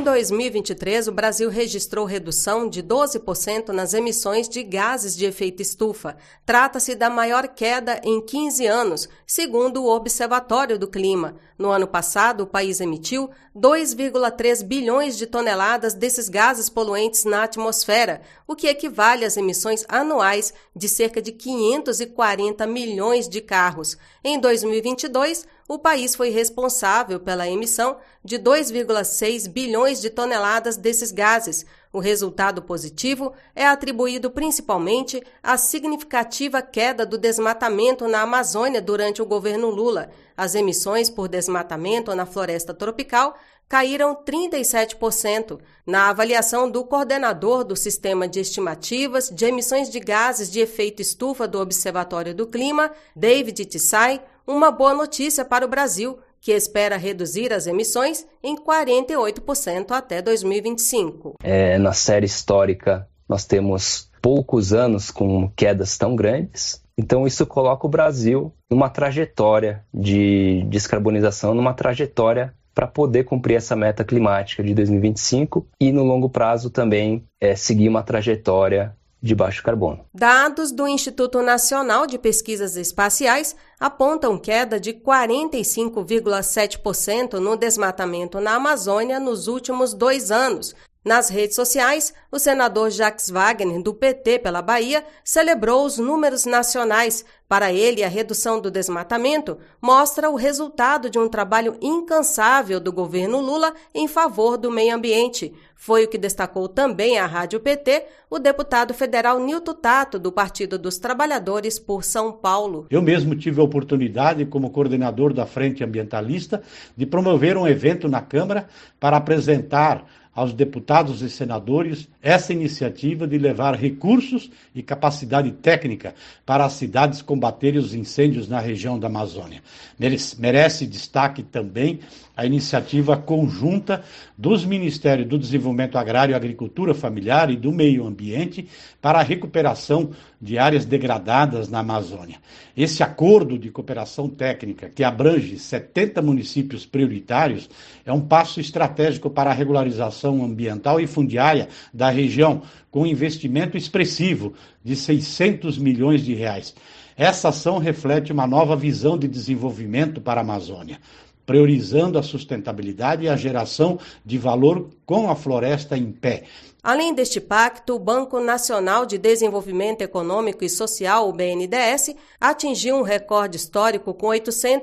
Em 2023, o Brasil registrou redução de 12% nas emissões de gases de efeito estufa. Trata-se da maior queda em 15 anos, segundo o Observatório do Clima. No ano passado, o país emitiu 2,3 bilhões de toneladas desses gases poluentes na atmosfera, o que equivale às emissões anuais de cerca de 540 milhões de carros. Em 2022, o país foi responsável pela emissão de 2,6 bilhões de toneladas desses gases. O resultado positivo é atribuído principalmente à significativa queda do desmatamento na Amazônia durante o governo Lula. As emissões por desmatamento na floresta tropical caíram 37%. Na avaliação do coordenador do Sistema de Estimativas de Emissões de Gases de Efeito Estufa do Observatório do Clima, David Tsai, uma boa notícia para o Brasil, que espera reduzir as emissões em 48% até 2025. Na série histórica, nós temos poucos anos com quedas tão grandes. Então, isso coloca o Brasil numa trajetória de descarbonização, numa trajetória para poder cumprir essa meta climática de 2025 e, no longo prazo, também seguir uma trajetória de baixo carbono. Dados do Instituto Nacional de Pesquisas Espaciais apontam queda de 45,7% no desmatamento na Amazônia nos últimos 2 anos. Nas redes sociais, o senador Jacques Wagner, do PT pela Bahia, celebrou os números nacionais. Para ele, a redução do desmatamento mostra o resultado de um trabalho incansável do governo Lula em favor do meio ambiente. Foi o que destacou também à Rádio PT o deputado federal Nilton Tato, do Partido dos Trabalhadores por São Paulo. Eu mesmo tive a oportunidade, como coordenador da Frente Ambientalista, de promover um evento na Câmara para apresentar aos deputados e senadores essa iniciativa de levar recursos e capacidade técnica para as cidades combaterem os incêndios na região da Amazônia. Merece destaque também a iniciativa conjunta dos Ministérios do Desenvolvimento Agrário, Agricultura Familiar e do Meio Ambiente para a recuperação de áreas degradadas na Amazônia. Esse acordo de cooperação técnica, que abrange 70 municípios prioritários, é um passo estratégico para a regularização ambiental e fundiária da região, com investimento expressivo de 600 milhões de reais. Essa ação reflete uma nova visão de desenvolvimento para a Amazônia, priorizando a sustentabilidade e a geração de valor com a floresta em pé. Além deste pacto, o Banco Nacional de Desenvolvimento Econômico e Social, o BNDES, atingiu um recorde histórico com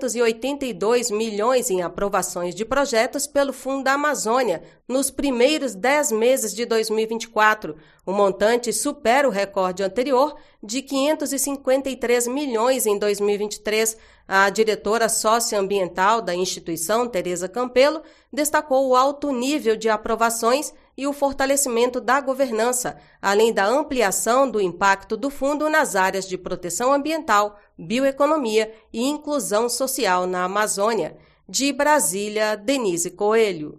882 milhões em aprovações de projetos pelo Fundo da Amazônia nos primeiros 10 meses de 2024. O montante supera o recorde anterior de 553 milhões em 2023. A diretora socioambiental da instituição, Tereza Campelo, destacou o alto nível de aprovações e o fortalecimento da governança, além da ampliação do impacto do fundo nas áreas de proteção ambiental, bioeconomia e inclusão social na Amazônia. De Brasília, Denise Coelho.